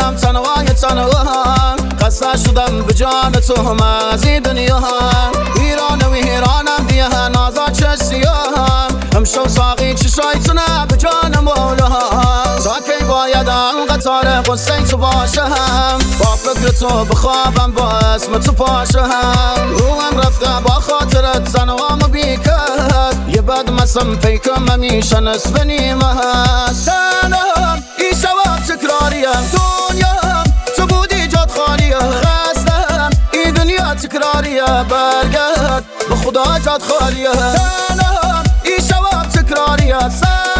منم تنها قصد شدم به جان تو از این دنیا ویران و ویرانم دیه نازا چه سیاه امشو ساقی چشای تنه به جان مولا تا کی باید قطار قصه تو باشم با فکر تو بخوابم با اسم تو پاشم روحم رفته با خاطرت زنوام بیکت یه بد مسم پیکم همیشه نصف نیمه هست تنم این شواب تکراریم دنیا تو بودی جاد خالیه خستم این دنیا تکراریه برگرد به خدا جاد خالیه تنم این شواب تکراریه